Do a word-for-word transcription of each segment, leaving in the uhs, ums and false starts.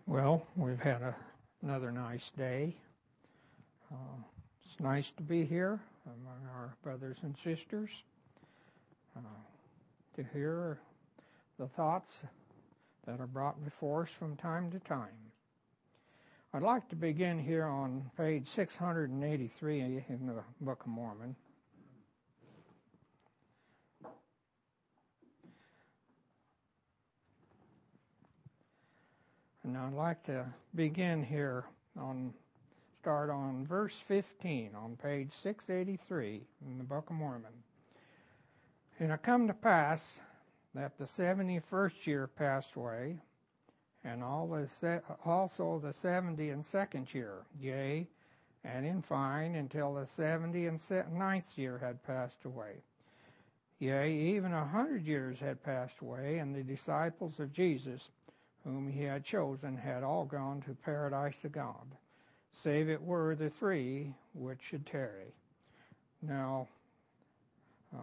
Well, we've had a, another nice day. Uh, it's nice to be here among our brothers and sisters uh, to hear the thoughts that are brought before us from time to time. I'd like to begin here on page six hundred eighty-three in the Book of Mormon. And I'd like to begin here on, start on verse fifteen on page six eighty-three in the Book of Mormon. And it come to pass that the seventy-first year passed away, and all the se- also the seventy and second year, yea, and in fine, until the seventy and ninth year had passed away. Yea, even a hundred years had passed away, and the disciples of Jesus, whom he had chosen, had all gone to paradise of God, save it were the three which should tarry. Now, uh,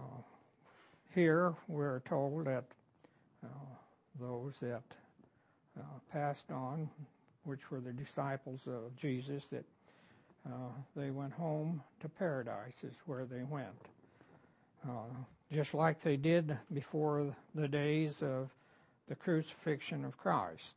here we're told that uh, those that uh, passed on, which were the disciples of Jesus, that uh, they went home to paradise is where they went. Uh, just like they did before the days of the crucifixion of Christ.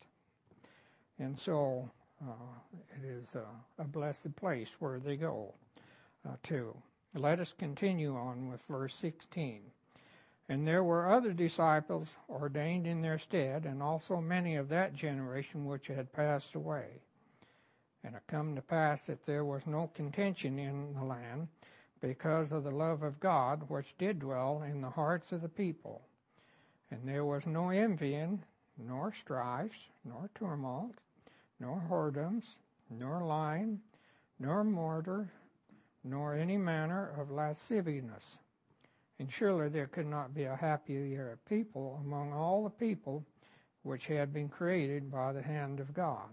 And so uh, it is a, a blessed place where they go uh, to. Let us continue on with verse sixteen. And there were other disciples ordained in their stead, and also many of that generation which had passed away. And it come to pass that there was no contention in the land, because of the love of God which did dwell in the hearts of the people. And there was no envying, nor strifes, nor tumult, nor whoredoms, nor lying, nor murder, nor any manner of lasciviousness. And surely there could not be a happier people among all the people which had been created by the hand of God.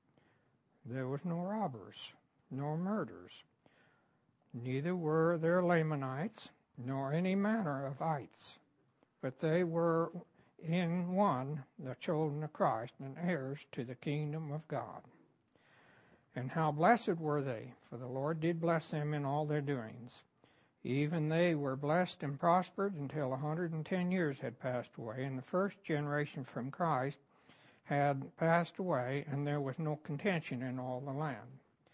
There was no robbers, nor murders, neither were there Lamanites, nor any manner of ites. But they were in one the children of Christ, and heirs to the kingdom of God. And how blessed were they, for the Lord did bless them in all their doings. Even they were blessed and prospered until a hundred and ten years had passed away, and the first generation from Christ had passed away, and there was no contention in all the land.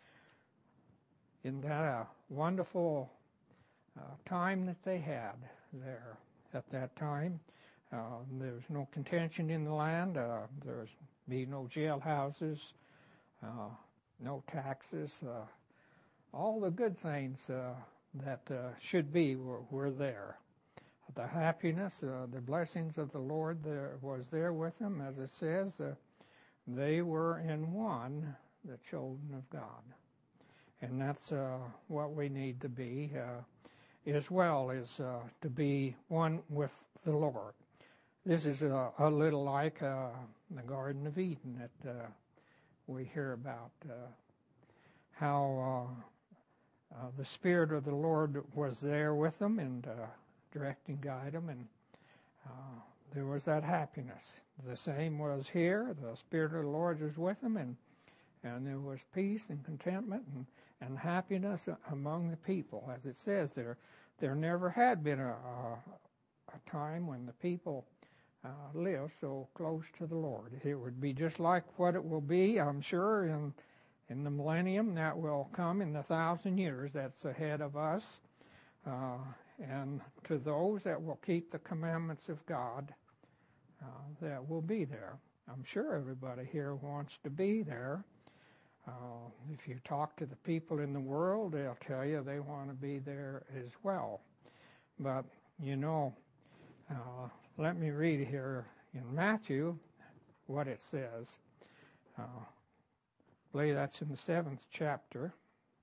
Isn't that a wonderful uh, time that they had there? At that time, uh, there was no contention in the land. Uh, there was be no jailhouses, uh, no taxes. Uh, all the good things uh, that uh, should be were, were there. The happiness, uh, the blessings of the Lord there was there with them, as it says. Uh, they were in one, the children of God, and that's uh, what we need to be. Uh, as well as uh, to be one with the Lord. This is a, a little like uh, the Garden of Eden that uh, we hear about, uh, how uh, uh, the Spirit of the Lord was there with them and uh, direct and guide them, and uh, there was that happiness. The same was here. The Spirit of the Lord was with them, and and there was peace and contentment and, and happiness among the people. As it says there, there never had been a, a, a time when the people uh, lived so close to the Lord. It would be just like what it will be, I'm sure, in, in the millennium that will come in the thousand years that's ahead of us. Uh, and to those that will keep the commandments of God, uh, that will be there. I'm sure everybody here wants to be there. Uh, if you talk to the people in the world, they'll tell you they want to be there as well. But, you know, uh, let me read here in Matthew what it says. Uh, I believe that's in the seventh chapter.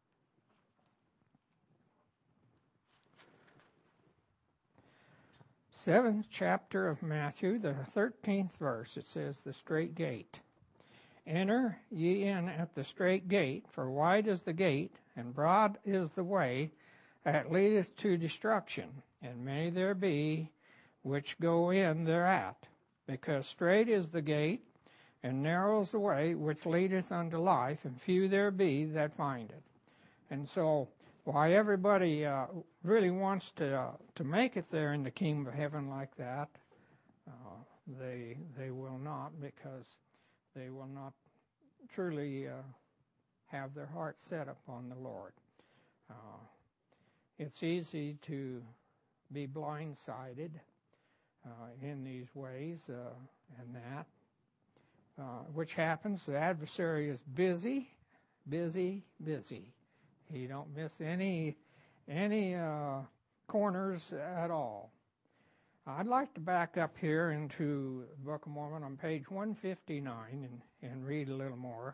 Seventh chapter of Matthew, the thirteenth verse, it says, the straight gate. Enter ye in at the straight gate, for wide is the gate, and broad is the way that leadeth to destruction, and many there be which go in thereat. Because straight is the gate, and narrow is the way which leadeth unto life, and few there be that find it. And so, why everybody uh, really wants to uh, to make it there in the kingdom of heaven like that, uh, they they will not, because they will not truly uh, have their heart set upon the Lord. Uh, it's easy to be blindsided uh, in these ways uh, and that, uh, which happens. The adversary is busy, busy, busy. He don't miss any any uh, corners at all. I'd like to back up here into the Book of Mormon on page one fifty-nine and, and read a little more.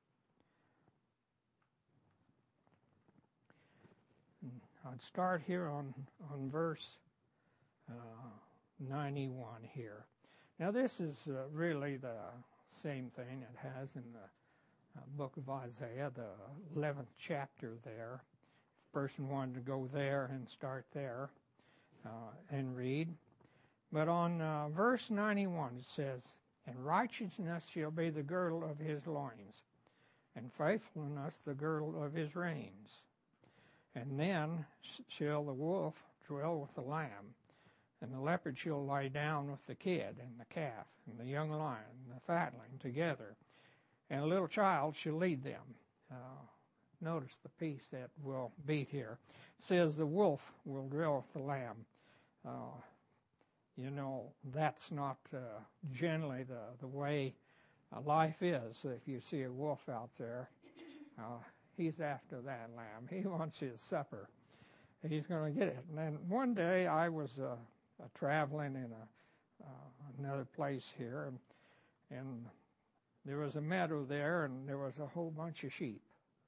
I'd start here on, on verse uh, ninety-one here. Now this is uh, really the same thing it has in the Uh, book of Isaiah, the eleventh chapter there. If a person wanted to go there and start there uh, and read. But on uh, verse ninety-one it says, "And righteousness shall be the girdle of his loins, and faithfulness the girdle of his reins. And then shall the wolf dwell with the lamb, and the leopard shall lie down with the kid and the calf, and the young lion and the fatling together. And a little child shall lead them." Uh, notice the piece that will beat here. It says the wolf will dwell with the lamb. Uh, you know, that's not uh, generally the, the way uh, life is. If you see a wolf out there, uh, he's after that lamb. He wants his supper. He's going to get it. And then one day I was uh, uh, traveling in a, uh, another place here, and, and there was a meadow there, and there was a whole bunch of sheep.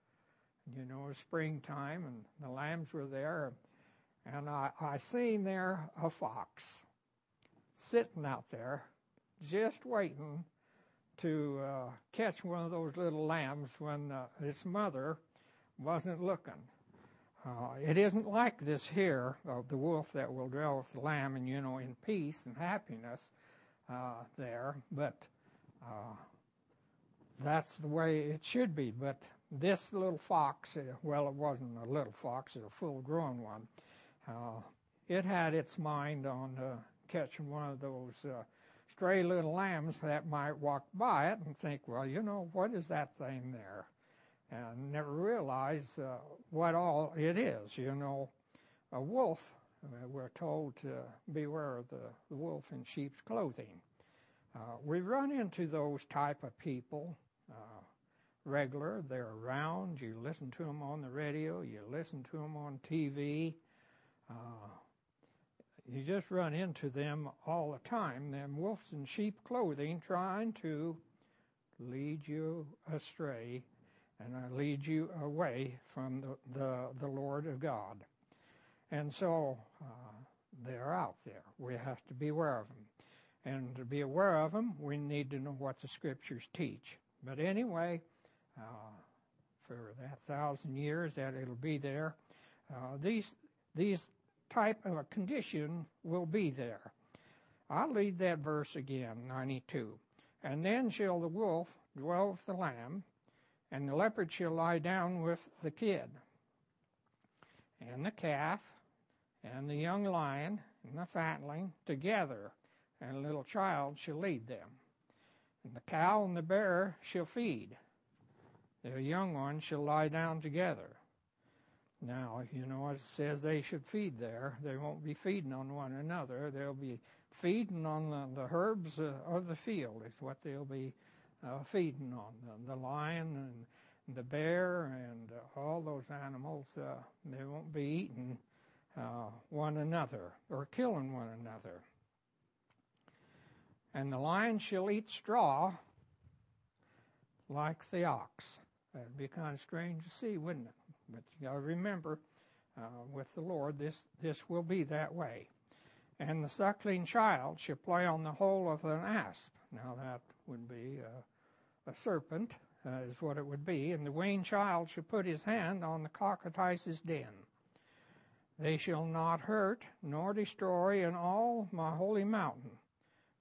You know, it was springtime, and the lambs were there, and I, I seen there a fox sitting out there, just waiting to uh, catch one of those little lambs when uh, its mother wasn't looking. Uh, it isn't like this here of the wolf that will dwell with the lamb, and you know, in peace and happiness uh, there, but uh, that's the way it should be. But this little fox, well, it wasn't a little fox, it was a full-grown one. Uh, it had its mind on uh, catching one of those uh, stray little lambs that might walk by it and think, well, you know, what is that thing there? And never realize uh, what all it is. You know, a wolf, uh, we're told to beware of the, the wolf in sheep's clothing. Uh, we run into those type of people uh, regular. They're around. You listen to them on the radio. You listen to them on T V. Uh, you just run into them all the time, them wolves in sheep clothing trying to lead you astray and uh, lead you away from the, the, the Lord of God. And so uh, they're out there. We have to be aware of them. And to be aware of them, we need to know what the Scriptures teach. But anyway, uh, for that thousand years that it'll be there, uh, these these type of a condition will be there. I'll read that verse again, ninety-two. "And then shall the wolf dwell with the lamb, and the leopard shall lie down with the kid, and the calf, and the young lion, and the fatling together, and a little child shall lead them. And the cow and the bear shall feed. The young ones shall lie down together." Now, you know, as it says they should feed there, they won't be feeding on one another. They'll be feeding on the, the herbs uh, of the field is what they'll be uh, feeding on. The, the lion and the bear and uh, all those animals, uh, they won't be eating uh, one another or killing one another. "And the lion shall eat straw like the ox." That'd be kind of strange to see, wouldn't it? But you got to remember, uh, with the Lord, this, this will be that way. "And the suckling child shall play on the hole of an asp." Now that would be uh, a serpent, uh, is what it would be. "And the weaned child shall put his hand on the cockatrice's den. They shall not hurt nor destroy in all my holy mountain,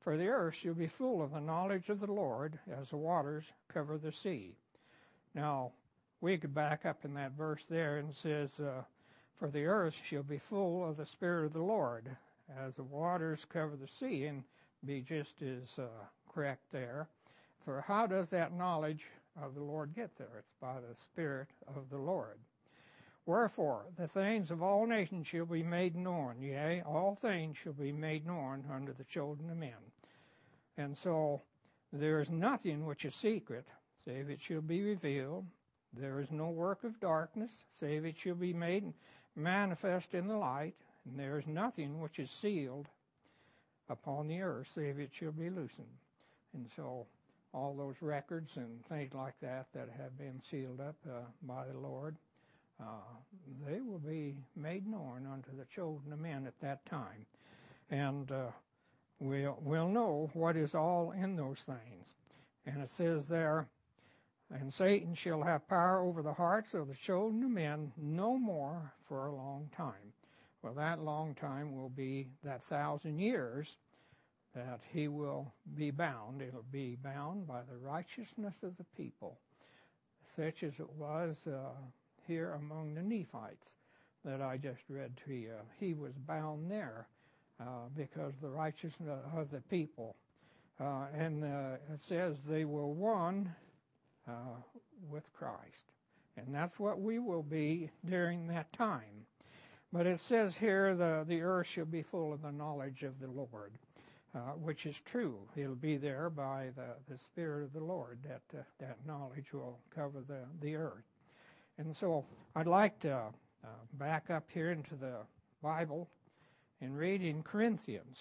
For the earth shall be full of the knowledge of the Lord, as the waters cover the sea. Now, we could back up in that verse there, and it says, uh, for the earth shall be full of the Spirit of the Lord, as the waters cover the sea, and be just as uh, correct there. For how does that knowledge of the Lord get there? It's by the Spirit of the Lord. Wherefore, the things of all nations shall be made known, yea, all things shall be made known unto the children of men. And so, there is nothing which is secret, save it shall be revealed. There is no work of darkness, save it shall be made manifest in the light. And there is nothing which is sealed upon the earth, save it shall be loosened. And so, all those records and things like that that have been sealed up uh, by the Lord, uh, they will be made known unto the children of men at that time. And uh, we'll, we'll know what is all in those things. And it says there, and Satan shall have power over the hearts of the children of men no more for a long time. Well, that long time will be that thousand years that he will be bound. It'll be bound by the righteousness of the people, such as it was uh, here among the Nephites that I just read to you. He was bound there uh, because the righteousness of the people. Uh, and uh, it says they were one uh, with Christ. And that's what we will be during that time. But it says here the, the earth shall be full of the knowledge of the Lord. Uh, which is true. It'll be there by the, the Spirit of the Lord, that uh, that knowledge will cover the, the earth. And so I'd like to uh, back up here into the Bible and read in Corinthians.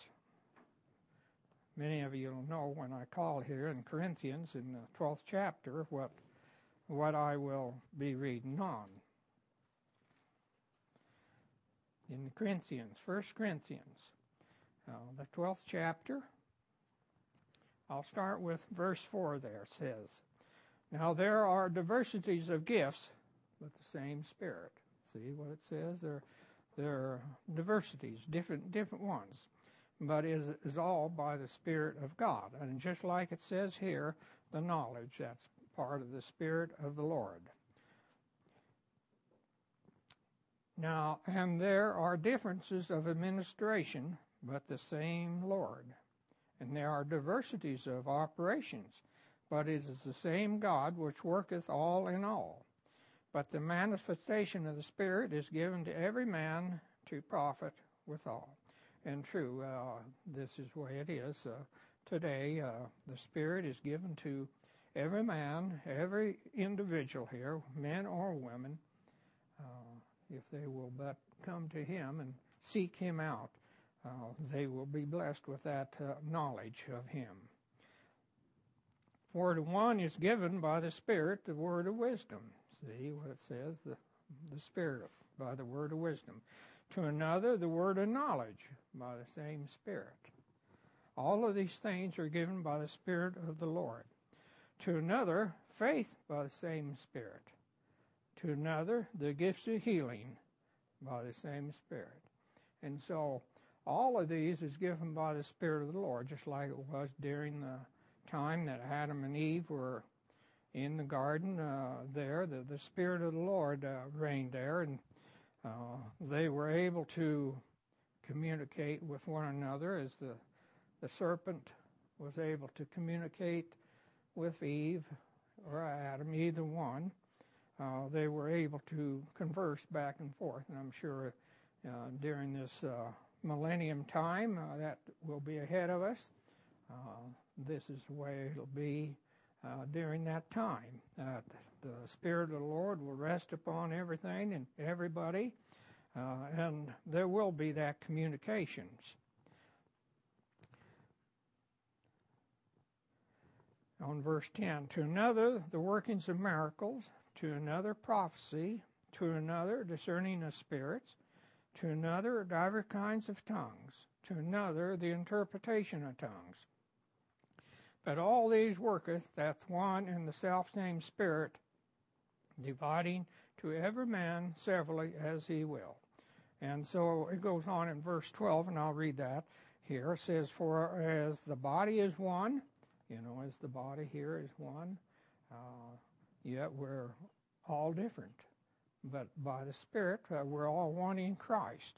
Many of you will know when I call here in Corinthians in the twelfth chapter what, what I will be reading on. In the Corinthians, First Corinthians. Uh, the twelfth chapter, I'll start with verse four there. It says, now there are diversities of gifts, but the same Spirit. See what it says? There, there are diversities, different different ones, but is is all by the Spirit of God. And just like it says here, the knowledge, that's part of the Spirit of the Lord. Now, and there are differences of administration, but the same Lord. And there are diversities of operations, but it is the same God which worketh all in all. But the manifestation of the Spirit is given to every man to profit withal. And true, uh, this is the way it is. Uh, today, uh, the Spirit is given to every man, every individual here, men or women, uh, if they will but come to Him and seek Him out. Uh, they will be blessed with that uh, knowledge of Him. For to one is given by the Spirit the word of wisdom. See what it says, the, the Spirit by the word of wisdom. To another the word of knowledge by the same Spirit. All of these things are given by the Spirit of the Lord. To another faith by the same Spirit. To another the gifts of healing by the same Spirit. And so all of these is given by the Spirit of the Lord, just like it was during the time that Adam and Eve were in the garden uh, there. The, the Spirit of the Lord uh, reigned there, and uh, they were able to communicate with one another as the, the serpent was able to communicate with Eve or Adam, either one. Uh, they were able to converse back and forth, and I'm sure uh, during this uh, millennium time uh, that will be ahead of us. Uh, this is the way it'll be uh, during that time. Uh, the Spirit of the Lord will rest upon everything and everybody, uh, and there will be that communications. On verse ten, to another the workings of miracles, to another prophecy, to another discerning of spirits, to another divers kinds of tongues, to another the interpretation of tongues. But all these worketh that one and the selfsame Spirit, dividing to every man severally as he will. And so it goes on in verse twelve, and I'll read that. here. It says, for as the body is one, you know, as the body here is one, uh, yet we're all different. But by the Spirit, uh, we're all one in Christ.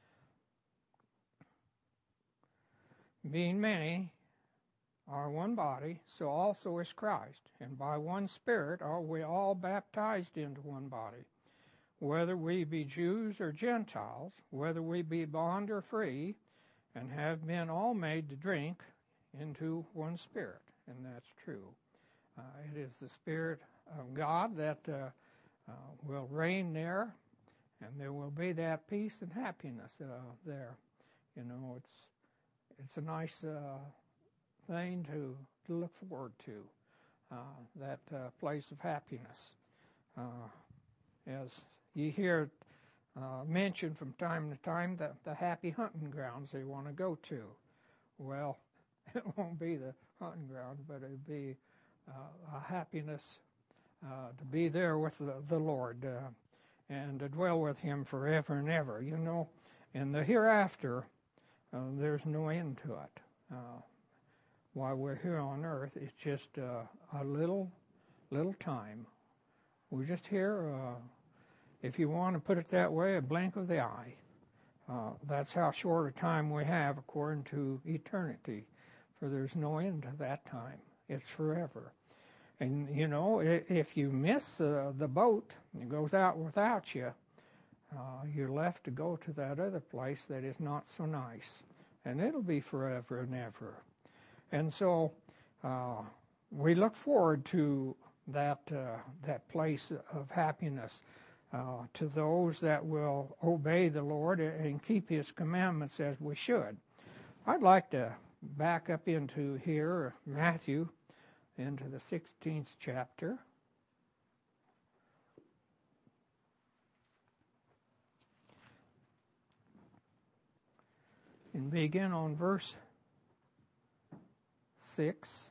Being many are one body, so also is Christ. And by one Spirit are we all baptized into one body, whether we be Jews or Gentiles, whether we be bond or free, and have been all made to drink into one Spirit. And that's true. Uh, it is the Spirit of God that uh, uh, will reign there, and there will be that peace and happiness uh, there. You know, it's it's a nice uh, thing to, to look forward to, uh, that uh, place of happiness. Uh, as you hear uh, mentioned from time to time, the, the happy hunting grounds they want to go to. Well, it won't be the hunting ground, but it'll be uh, a happiness uh, to be there with the, the Lord uh, and to dwell with Him forever and ever. You know, in the hereafter, uh, there's no end to it. Uh, while we're here on earth, it's just uh, a little, little time. We're just here, uh, if you want to put it that way, a blink of the eye. Uh, that's how short a time we have according to eternity. For there's no end to that time. It's forever. And, you know, if you miss uh, the boat, it goes out without you, uh, you're left to go to that other place that is not so nice. And it'll be forever and ever. And so uh, we look forward to that, uh, that place of happiness uh, to those that will obey the Lord and keep His commandments as we should. I'd like to back up into here, Matthew, into the sixteenth chapter. And begin on verse six.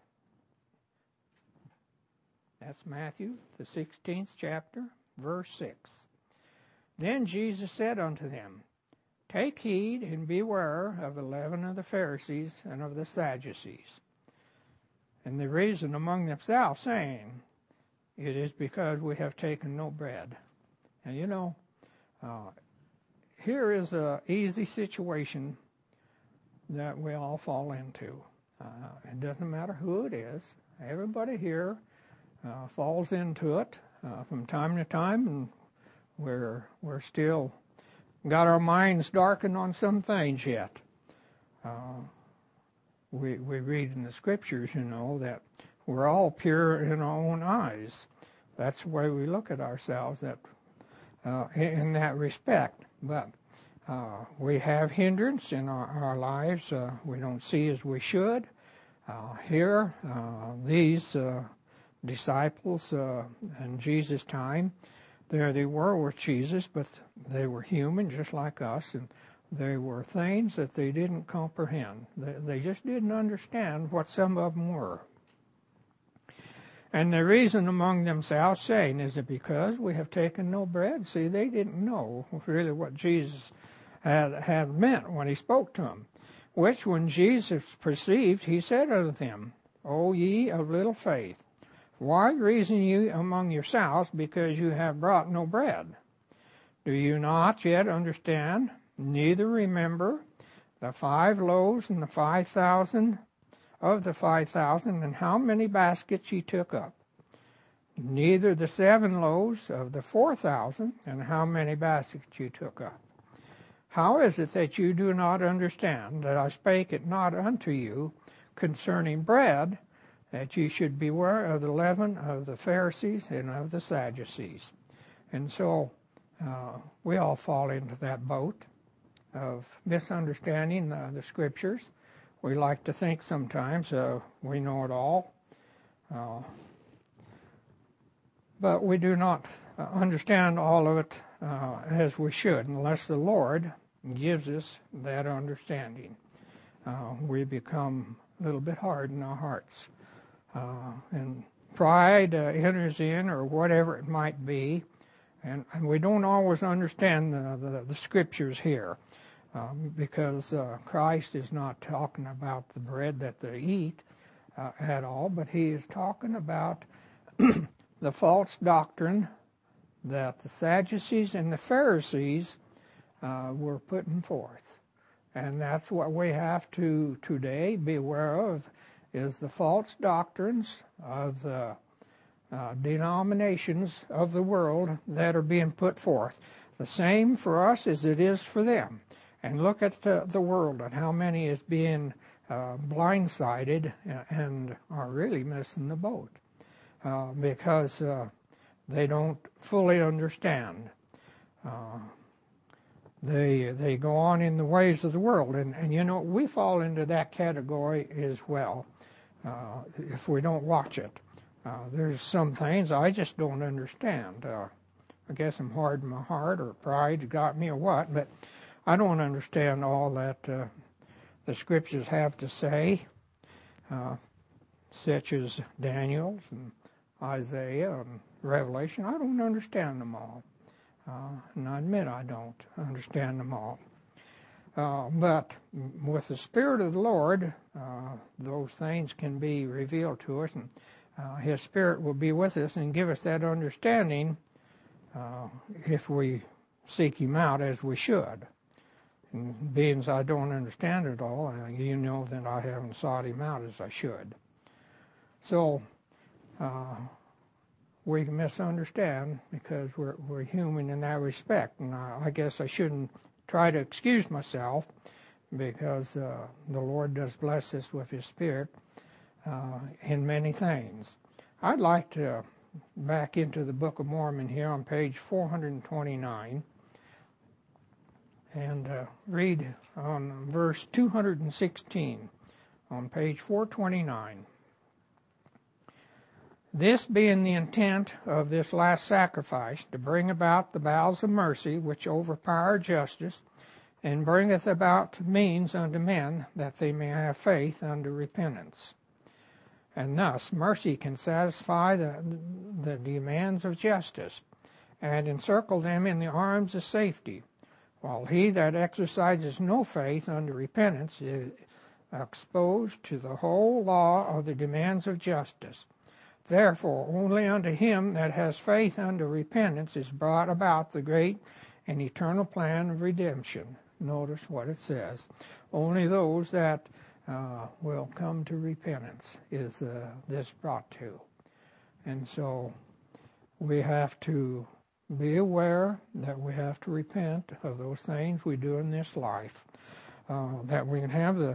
That's Matthew, the sixteenth chapter, verse six. Then Jesus said unto them, Take heed and beware of the leaven of the Pharisees and of the Sadducees. And they reasoned among themselves, saying, It is because we have taken no bread. And you know, uh, here is an easy situation that we all fall into. Uh, it doesn't matter who it is. Everybody here uh, falls into it uh, from time to time, and we're we're still got our minds darkened on some things yet. Uh, we we read in the Scriptures, you know, that we're all pure in our own eyes. That's the way we look at ourselves, that uh, in that respect. But Uh, we have hindrance in our, our lives. Uh, we don't see as we should. Uh, here, uh, these uh, disciples uh, in Jesus' time, there they were with Jesus, but they were human just like us, and there were things that they didn't comprehend. They, they just didn't understand what some of them were. And they reasoned among themselves, saying, Is it because we have taken no bread? See, they didn't know really what Jesus had, had meant when He spoke to them. Which when Jesus perceived, He said unto them, O ye of little faith, why reason ye among yourselves, because you have brought no bread? Do you not yet understand, neither remember the five loaves and the five thousand of the five thousand, and how many baskets ye took up? Neither the seven loaves of the four thousand, and how many baskets ye took up? How is it that you do not understand that I spake it not unto you concerning bread, that ye should beware of the leaven of the Pharisees and of the Sadducees? And so uh, we all fall into that boat of misunderstanding uh, the Scriptures. We like to think sometimes uh, we know it all, uh, but we do not uh, understand all of it uh, as we should, unless the Lord gives us that understanding. Uh, we become a little bit hard in our hearts, uh, and pride uh, enters in, or whatever it might be, and, and we don't always understand the, the, the Scriptures here. um, because uh, Christ is not talking about the bread that they eat uh, at all, but he is talking about the false doctrine that the Sadducees and the Pharisees uh, were putting forth. And that's what we have to today be aware of, is the false doctrines of the uh, denominations of the world that are being put forth. The same for us as it is for them. And look at the, the world and how many is being uh, blindsided and are really missing the boat uh, because uh, they don't fully understand. Uh, They they go on in the ways of the world, and, and you know, we fall into that category as well uh, if we don't watch it. Uh, there's some things I just don't understand. Uh, I guess I'm hard in my heart, or pride got me, or what, but I don't understand all that uh, the Scriptures have to say, uh, such as Daniel's and Isaiah and Revelation. I don't understand them all. Uh, and I admit I don't understand them all. Uh, but with the Spirit of the Lord, uh, those things can be revealed to us, and uh, His Spirit will be with us and give us that understanding uh, if we seek Him out as we should. And being as I don't understand it all, uh, you know that I haven't sought Him out as I should. So, uh, we misunderstand because we're we're human in that respect, and I, I guess I shouldn't try to excuse myself because uh, the Lord does bless us with His Spirit uh, in many things. I'd like to back into the Book of Mormon here on page four twenty-nine and uh, read on verse two hundred sixteen on page four twenty-nine. This being the intent of this last sacrifice, to bring about the bowels of mercy which overpower justice, and bringeth about means unto men that they may have faith unto repentance. And thus mercy can satisfy the, the demands of justice, and encircle them in the arms of safety, while he that exercises no faith unto repentance is exposed to the whole law of the demands of justice. Therefore, only unto him that has faith unto repentance is brought about the great and eternal plan of redemption. Notice what it says. Only those that uh, will come to repentance is uh, this brought to. And so we have to be aware that we have to repent of those things we do in this life, uh, that we can have the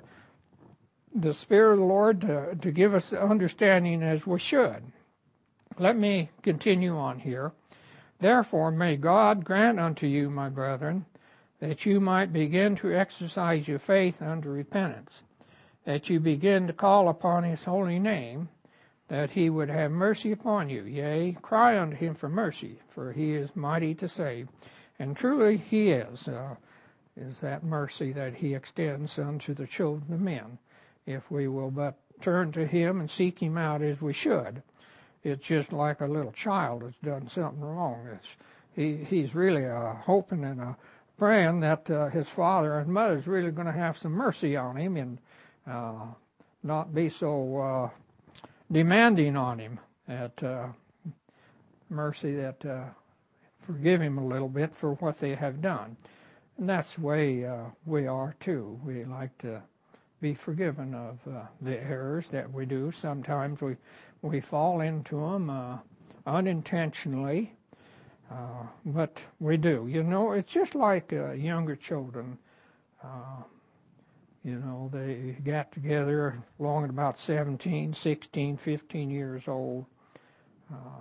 the Spirit of the Lord to, to give us understanding as we should. Let me continue on here. Therefore may God grant unto you, my brethren, that you might begin to exercise your faith unto repentance, that you begin to call upon His holy name, that He would have mercy upon you. Yea, cry unto Him for mercy, for He is mighty to save. And truly He is, uh, is that mercy that He extends unto the children of men, if we will but turn to Him and seek Him out as we should. It's just like a little child that's done something wrong. It's, he, he's really uh, hoping and uh, praying that uh, his father and mother is really going to have some mercy on him and uh, not be so uh, demanding on him. That uh, mercy that uh, forgive him a little bit for what they have done. And that's the way uh, we are too. We like to be forgiven of uh, the errors that we do. Sometimes we, we fall into them uh, unintentionally, uh, but we do. You know, it's just like uh, younger children. Uh, you know, they got together along at about seventeen, sixteen, fifteen years old. Uh,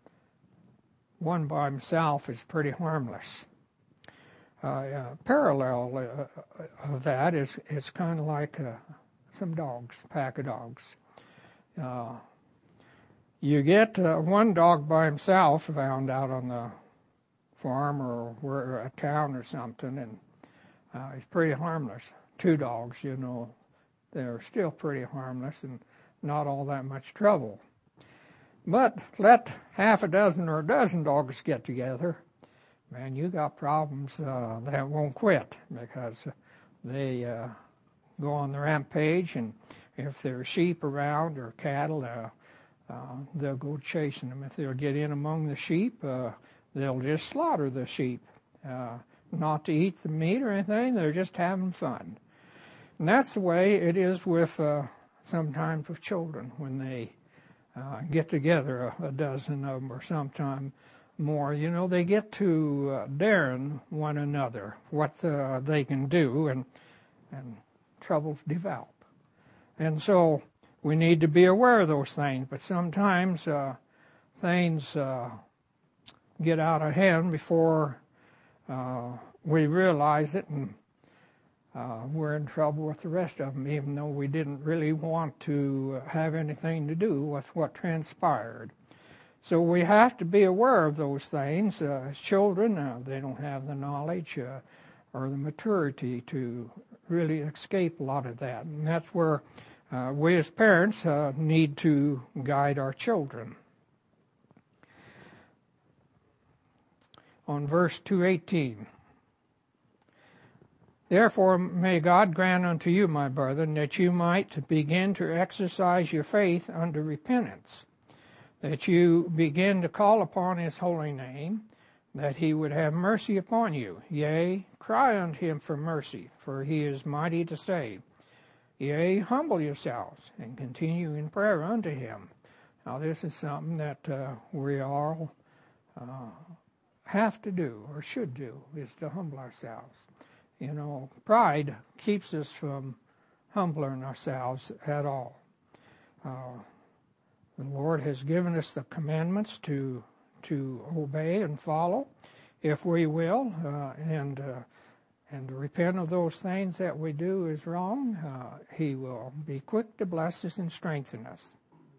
one by himself is pretty harmless. Uh, uh, parallel uh, of that is it's kind of like uh, some dogs, a pack of dogs. Uh, you get uh, one dog by himself found out on the farm or where a town or something, and uh, he's pretty harmless. Two dogs, you know, they're still pretty harmless and not all that much trouble. But let half a dozen or a dozen dogs get together, man, you got problems uh, that won't quit, because they uh, go on the rampage, and if there's sheep around or cattle, uh, uh, they'll go chasing them. If they'll get in among the sheep, uh, they'll just slaughter the sheep, uh, not to eat the meat or anything. They're just having fun. And that's the way it is with uh, sometimes with children when they uh, get together, a, a dozen of them or sometime more. You know, they get to uh, daring one another what uh, they can do, and and troubles develop. And so we need to be aware of those things, but sometimes uh, things uh, get out of hand before uh, we realize it, and uh, we're in trouble with the rest of them, even though we didn't really want to have anything to do with what transpired. So we have to be aware of those things. Uh, as children, uh, they don't have the knowledge uh, or the maturity to really escape a lot of that. And that's where uh, we as parents uh, need to guide our children. On verse two eighteen. Therefore may God grant unto you, my brethren, that you might begin to exercise your faith unto repentance, that you begin to call upon his holy name, that he would have mercy upon you. Yea, cry unto him for mercy, for he is mighty to save. Yea, humble yourselves, and continue in prayer unto him. Now this is something that uh, we all uh, have to do, or should do, is to humble ourselves. You know, pride keeps us from humbling ourselves at all. Uh, the Lord has given us the commandments to to obey and follow, if we will, uh, and uh, and to repent of those things that we do is wrong. Uh, he will be quick to bless us and strengthen us.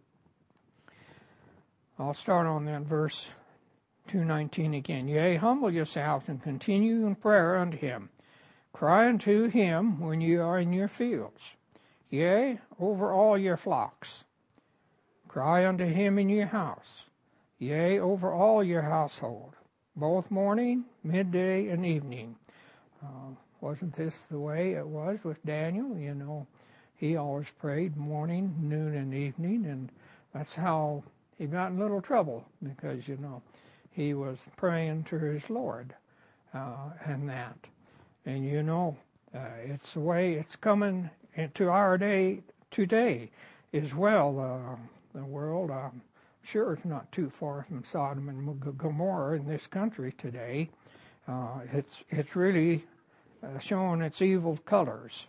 I'll start on that verse two nineteen again. Yea, humble yourselves and continue in prayer unto him. Cry unto him when you are in your fields. Yea, over all your flocks. Cry unto him in your house. Yea, over all your household, both morning, midday, and evening. Uh, wasn't this the way it was with Daniel? You know, he always prayed morning, noon, and evening, and that's how he got in little trouble, because, you know, he was praying to his Lord uh, and that. And, you know, uh, it's the way it's coming into our day today as well. Uh, the world, I'm sure it's not too far from Sodom and Gomorrah in this country today. Uh, it's, it's really uh, showing its evil colors.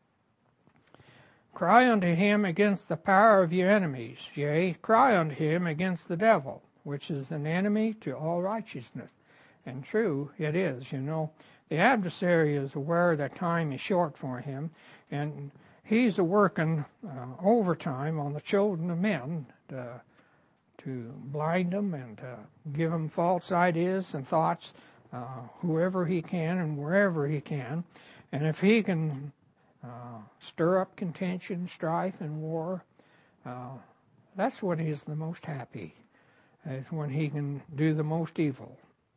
Cry unto him against the power of your enemies. Yea, cry unto him against the devil, which is an enemy to all righteousness. And true it is, you know. The adversary is aware that time is short for him, and he's a working uh, overtime on the children of men to, to blind them and to give them false ideas and thoughts, uh, whoever he can and wherever he can. And if he can uh, stir up contention, strife, and war, uh, that's when he's the most happy, is when he can do the most evil.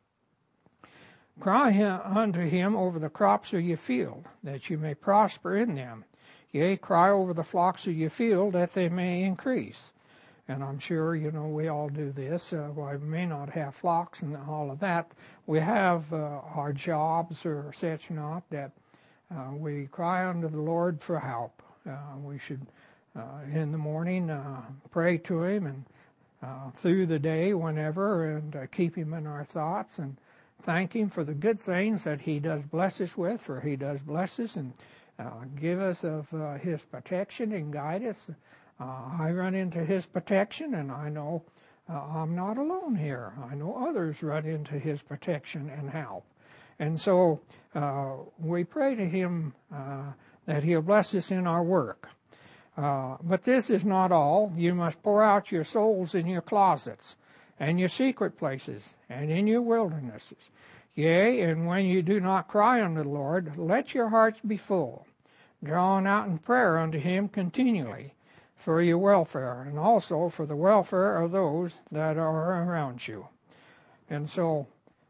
Cry unto him over the crops of your field, that you may prosper in them. Yea, cry over the flocks of your field, that they may increase. And I'm sure, you know, we all do this. Uh, well, we may not have flocks and all of that. We have uh, our jobs or such not, that uh, we cry unto the Lord for help. Uh, we should, uh, in the morning, uh, pray to him, and uh, through the day, whenever, and uh, keep him in our thoughts, and thank him for the good things that he does bless us with, for he does bless us and uh, give us of uh, his protection and guide us. Uh, I run into his protection, and I know uh, I'm not alone here. I know others run into his protection and help. And so uh, we pray to him uh, that he'll bless us in our work. Uh, but this is not all. You must pour out your souls in your closets, and your secret places, and in your wildernesses. Yea, and when you do not cry unto the Lord, let your hearts be full, drawn out in prayer unto him continually, for your welfare, and also for the welfare of those that are around you. And so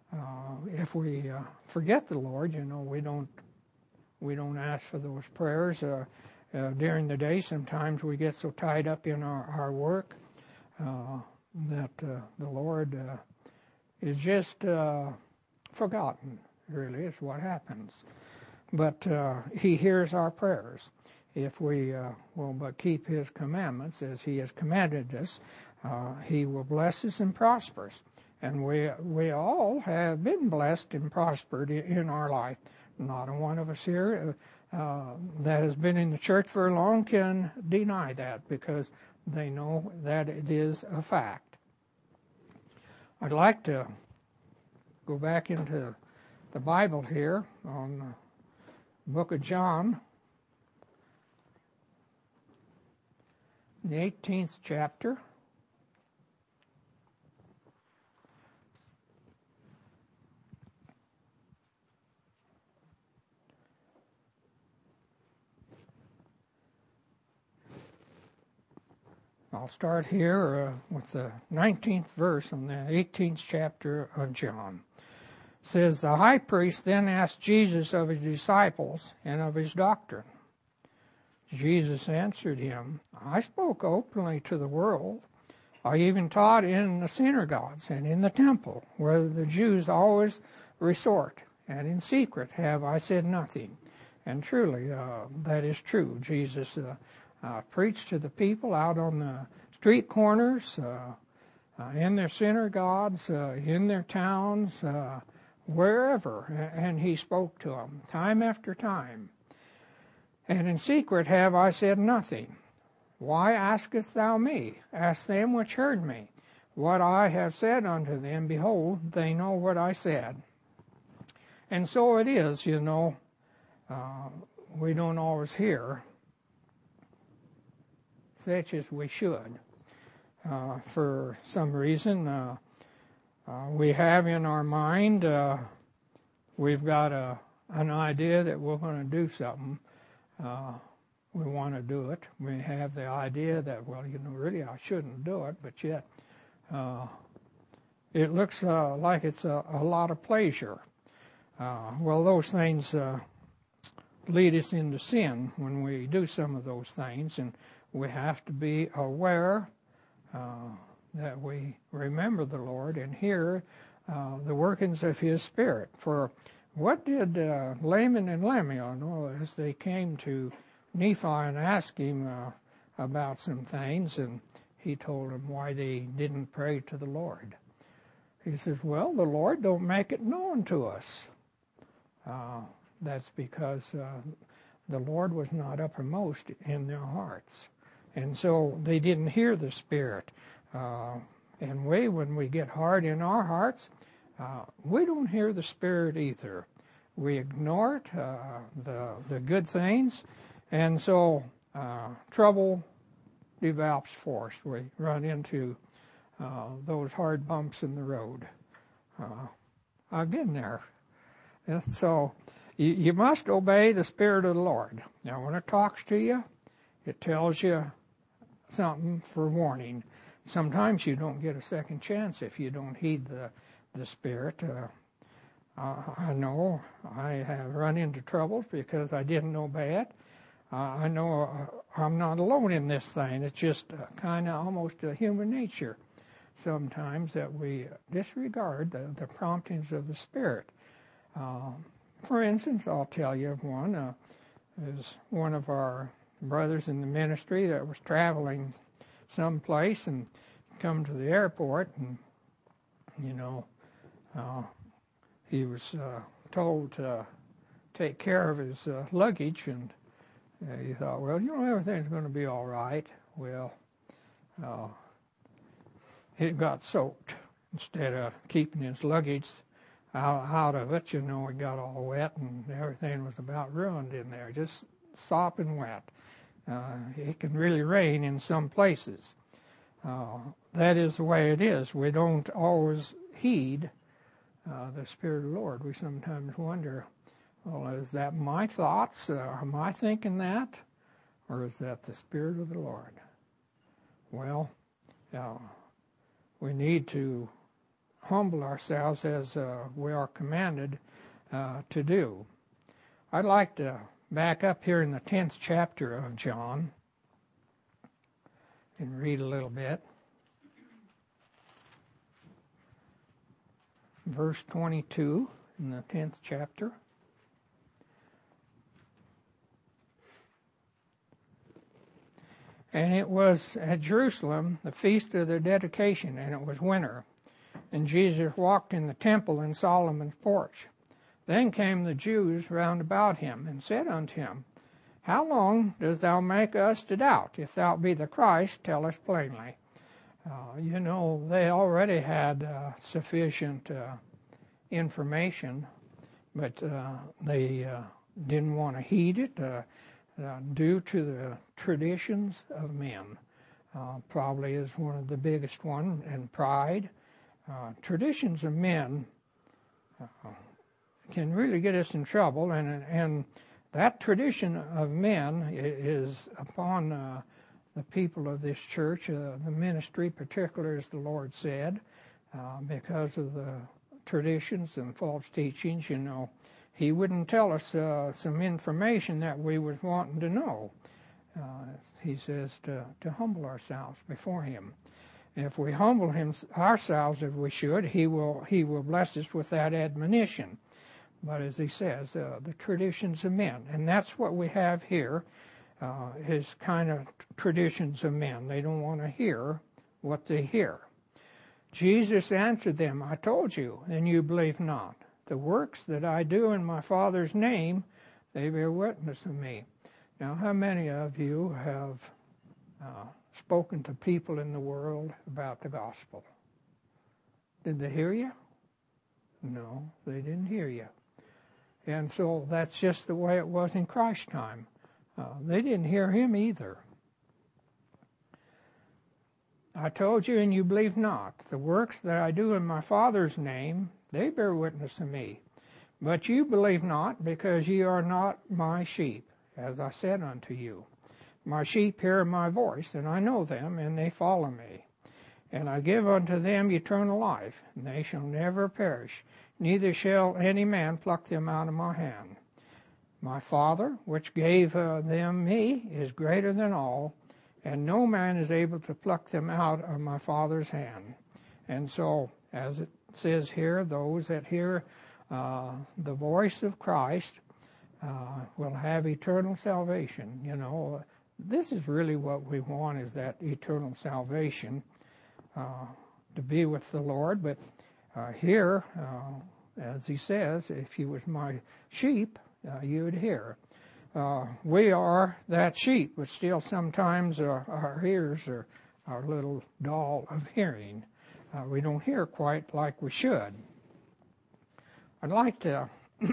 uh, if we uh, forget the Lord, you know, we don't we don't ask for those prayers uh, uh, during the day. Sometimes we get so tied up in our, our work uh, that uh, the Lord uh, is just uh, forgotten, really, is what happens. But uh, He hears our prayers. If we uh, will but keep His commandments as He has commanded us, uh, He will bless us and prosper us. And we we all have been blessed and prospered in, in our life. Not a one of us here uh, that has been in the church very long can deny that, because they know that it is a fact. I'd like to go back into the Bible here on the book of John, the eighteenth chapter. I'll start here uh, with the nineteenth verse on the eighteenth chapter of John. It says, "The high priest then asked Jesus of his disciples and of his doctrine. Jesus answered him, I spoke openly to the world. I even taught in the synagogues and in the temple, where the Jews always resort, and in secret have I said nothing." And truly, uh, that is true. Jesus uh, uh, preached to the people out on the street corners, uh, uh, in their synagogues, uh, in their towns, uh, wherever, and he spoke to them time after time. "And in secret have I said nothing. Why askest thou me? Ask them which heard me. What I have said unto them, behold, they know what I said." And so it is, you know, uh, we don't always hear such as we should. Uh, for some reason, uh, uh, we have in our mind, uh, we've got a, an idea that we're going to do something. Uh, we want to do it. We have the idea that, well, you know, really I shouldn't do it, but yet uh, it looks uh, like it's a, a lot of pleasure. Uh, well, those things uh, lead us into sin when we do some of those things, and we have to be aware uh, that we remember the Lord and hear uh, the workings of His Spirit. For what did uh, Laman and Lemuel know as they came to Nephi and asked him uh, about some things, and he told them why they didn't pray to the Lord. He says, well, the Lord don't make it known to us. Uh, that's because uh, the Lord was not uppermost in their hearts. And so they didn't hear the Spirit. Uh, and we, when we get hard in our hearts, uh, we don't hear the Spirit either. We ignore it, uh, the, the good things, and so uh, trouble develops for us. We run into uh, those hard bumps in the road. Uh, I've been there. And so you, you must obey the Spirit of the Lord. Now, when it talks to you, it tells you something for warning. Sometimes you don't get a second chance if you don't heed the, the Spirit. Uh, uh, I know I have run into troubles because I didn't obey it. Uh, I know uh, I'm not alone in this thing. It's just uh, kind of almost a human nature sometimes that we disregard the, the promptings of the Spirit. Uh, for instance, I'll tell you of one. Uh, there's one of our brothers in the ministry that was traveling someplace and come to the airport, and, you know, uh, he was uh, told to take care of his uh, luggage, and uh, he thought, well, you know, everything's going to be all right. Well, uh, it got soaked. Instead of keeping his luggage out, out of it, you know, it got all wet, and everything was about ruined in there, just sopping wet. Uh, it can really rain in some places. Uh, that is the way it is. We don't always heed uh, the Spirit of the Lord. We sometimes wonder, well, is that my thoughts? Uh, am I thinking that? Or is that the Spirit of the Lord? Well, uh, we need to humble ourselves as uh, we are commanded uh, to do. I'd like to back up here in the tenth chapter of John and read a little bit. Verse twenty-two in the tenth chapter. And it was at Jerusalem, the feast of the dedication, and it was winter. And Jesus walked in the temple in Solomon's porch. Then came the Jews round about him, and said unto him, How long dost thou make us to doubt? If thou be the Christ, tell us plainly. Uh, you know, they already had uh, sufficient uh, information, but uh, they uh, didn't want to heed it. Uh, Uh, due to the traditions of men, uh, probably is one of the biggest one, and pride. Uh, traditions of men uh, can really get us in trouble, and and that tradition of men is upon uh, the people of this church, uh, the ministry, particularly as the Lord said, uh, because of the traditions and false teachings. You know, He wouldn't tell us uh, some information that we was wanting to know. Uh, he says to, to humble ourselves before Him. If we humble him, ourselves as we should, He will He will bless us with that admonition. But as He says, uh, the traditions of men, and that's what we have here, uh, is kind of traditions of men. They don't want to hear what they hear. Jesus answered them, I told you, and you believe not. The works that I do in my Father's name, they bear witness of me. Now, how many of you have uh, spoken to people in the world about the gospel? Did they hear you? No, they didn't hear you. And so that's just the way it was in Christ's time. Uh, they didn't hear Him either. I told you, and you believe not. The works that I do in my Father's name, they bear witness of me. But you believe not, because ye are not my sheep, as I said unto you. My sheep hear my voice, and I know them, and they follow me. And I give unto them eternal life, and they shall never perish, neither shall any man pluck them out of my hand. My Father, which gave uh, them me, is greater than all, and no man is able to pluck them out of my Father's hand. And so, as it says here, those that hear uh, the voice of Christ uh, will have eternal salvation. You know, this is really what we want, is that eternal salvation, uh, to be with the Lord. But uh, here, uh, as He says, if you was my sheep, uh, you would hear. Uh, we are that sheep, but still sometimes uh, our ears are our little dull of hearing. Uh, we don't hear quite like we should. I'd like to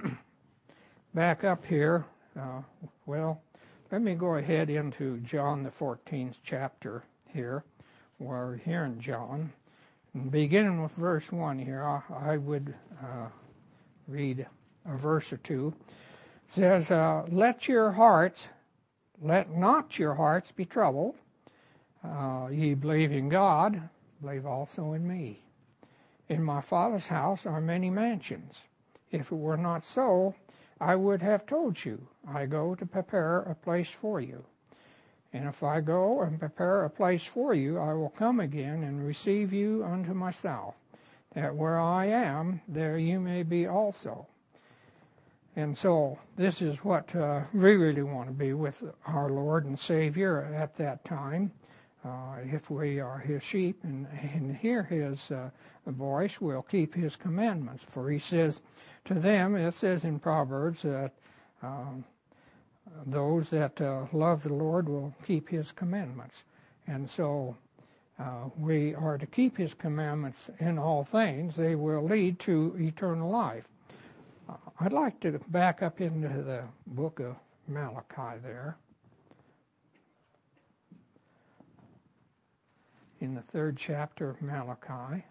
back up here. Uh, well, let me go ahead into John the fourteenth chapter here. We're here in John. And beginning with verse one here, I, I would uh, read a verse or two. It says, uh, let your hearts, let not your hearts be troubled. Uh, ye believe in God, believe also in me. In my Father's house are many mansions. If it were not so, I would have told you, I go to prepare a place for you. And if I go and prepare a place for you, I will come again and receive you unto myself, that where I am, there you may be also. And so this is what uh, we really want to be with our Lord and Savior at that time. Uh, if we are His sheep and, and hear His uh, voice, we'll keep His commandments. For He says to them, it says in Proverbs that um, those that uh, love the Lord will keep His commandments. And so uh, we are to keep His commandments in all things. They will lead to eternal life. Uh, I'd like to back up into the book of Malachi there. In the third chapter of Malachi.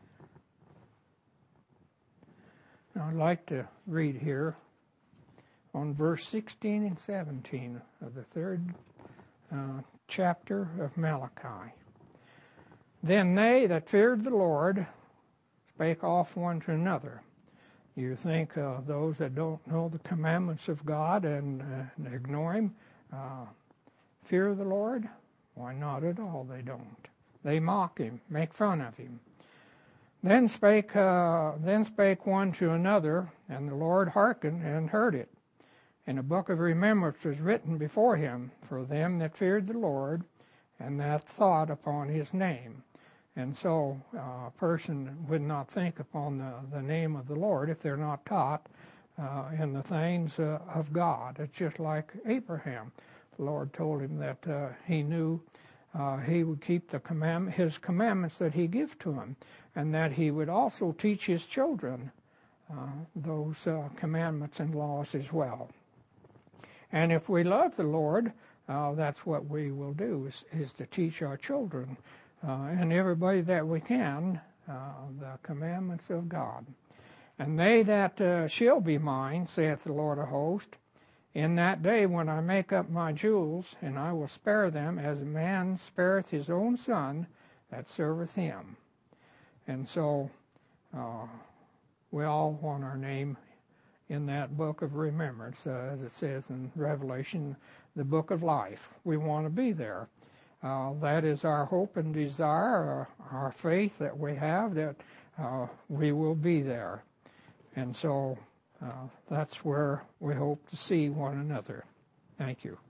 I'd like to read here on verse sixteen and seventeen of the third uh, chapter of Malachi. Then they that feared the Lord spake off one to another. You think uh, those that don't know the commandments of God and, uh, and ignore Him uh, fear the Lord? Why, not at all, they don't. They mock Him, make fun of Him. Then spake, uh, then spake one to another, and the Lord hearkened and heard it. And a book of remembrance was written before Him for them that feared the Lord, and that thought upon His name. And so uh, a person would not think upon the, the name of the Lord if they're not taught uh, in the things uh, of God. It's just like Abraham. The Lord told him that uh, he knew uh, he would keep the command- his commandments that He gave to him, and that He would also teach his children uh, those uh, commandments and laws as well. And if we love the Lord, uh, that's what we will do, is, is to teach our children Uh, and everybody that we can, uh, the commandments of God. And they that uh, shall be mine, saith the Lord of hosts, in that day when I make up my jewels, and I will spare them as a man spareth his own son that serveth him. And so uh, we all want our name in that book of remembrance, uh, as it says in Revelation, the book of life. We want to be there. Uh, that is our hope and desire, uh, our faith that we have, that uh, we will be there. And so uh, that's where we hope to see one another. Thank you.